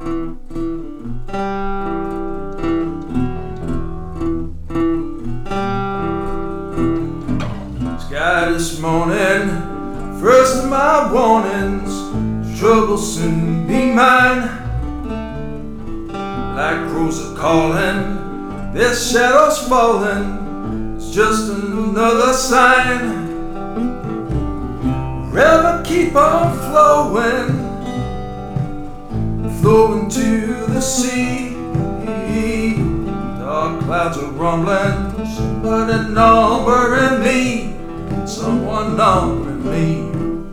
Sky this morning, first of my warnings, trouble soon be mine. Black crows are calling, their shadows falling, it's just another sign. River keep on flowing, flowing to the sea. Dark clouds are rumbling, somebody numbering me, someone numbering me.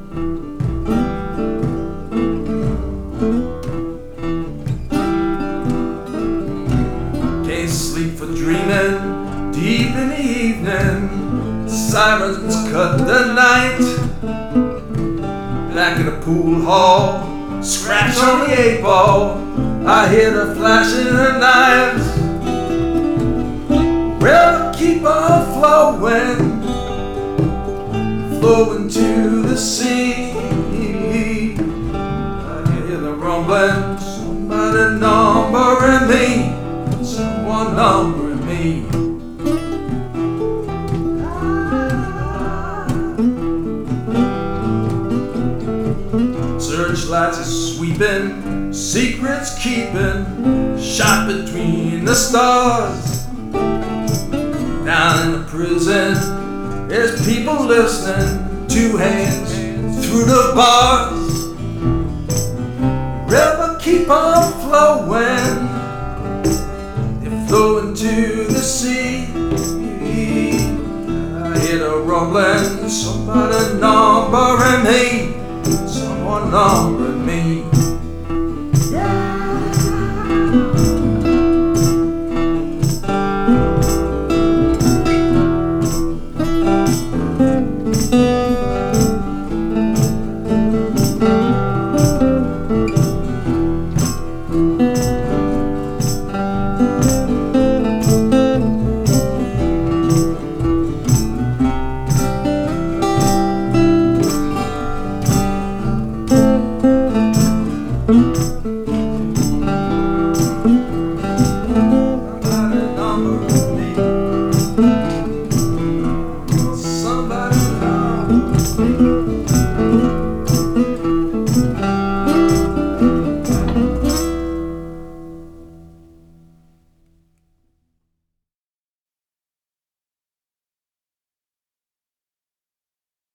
Can't sleep for dreaming, deep in the evening, sirens cut the night. Back in the pool hall, scratch on the 8-ball, I hear the flashing of knives. River keep on flowing, flowing to the sea. I hear the rumbling, somebody numbering me, someone numbering me. Searchlights are sweeping, secrets keeping, shot between the stars. Down in the prison, there's people listening, two hands through the bars. River keep on flowing, they're flowing to the sea. I hear the rumbling, somebody numbering me, someone numbering.